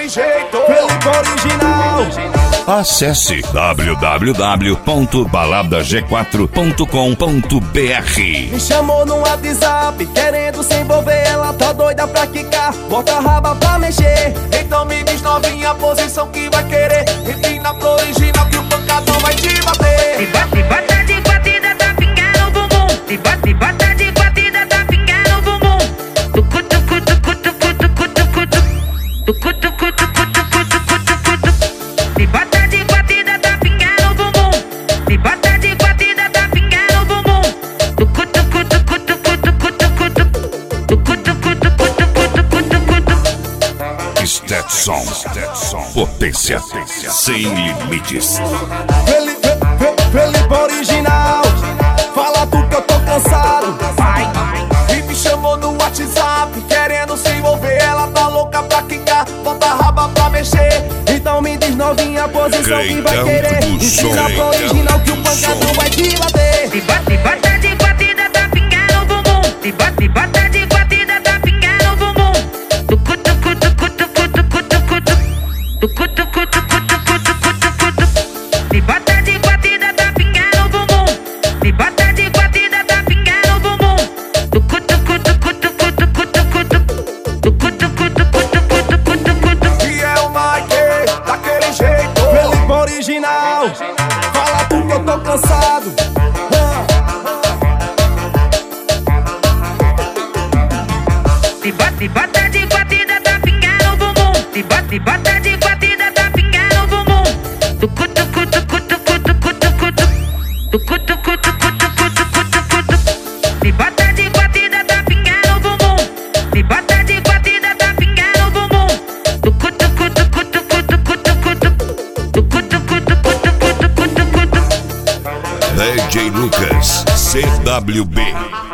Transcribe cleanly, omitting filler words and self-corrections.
jeito, Felipe original. Acesse www.baladag4.com.br. Me chamou no WhatsApp, querendo se envolver, ela tá doida pra quicar, bota a raba pra mexer. Então me diz novinha a posição que vai querer. Empina pro original que o pancadão vai te bater. Se bota de batida, tá pingando o bumbum. Se bota de batida, tá pingando o bumbum. Tucu, tucu, tucu, tucu, tucu, tucu, tucu, tucu, tucu, tucu, tucu, tucu. Se bota de batida, tá pingando o bumbum. Se bota de batida, tá pingando o bumbum. Tucu, tucu, tucu, tucu, tucu, tucu, tucu, tucu, tucu, tucu, tucu, tucu. Stetson, potência sem limites. Felipe original, fala tu que eu tô cansado. E me chamou no WhatsApp, querendo se envolver, ela tá louca pra quicar, bota a raba pra mexer. Então me diz novinha a posição que vai querer. Ensina pro original que o pancadão vai te bater. Se bota de batida, tá pingando o bumbum. Se bota de batida, tá pingando o bumbum. Tucu, tucu, tucu, tucu, tucu, tucu, tucu, tucu, tucu, tucu, tucu, tucu. Se bota de batida, tá pingando o bumbum. Se bota de batida, tá pingando o bumbum. Tucu, tucu, tucu, tucu, tucu, tucu, tucu, tucu, tucu, tucu, tucu, tucu. E é o Mike, daquele jeito, Felipe original, fala tu que eu tô cansado. Se bota de batida, tá pingando o bumbum. Se bota de batida, tá pingando o bumbum. Tucu, tucu, tucu, tucu, tucu, tucu, tucu, tucu, tucu, tucu, tucu, tucu, tucu. Se bota de batida, tá pingando o bumbum. Se bota de batida, tá pingando o bumbum. Tucu, tucu, tucu, tucu, tucu, tucu, tucu, tucu, tucu, tucu, tucu, tucu. DJ Lucas, CWB.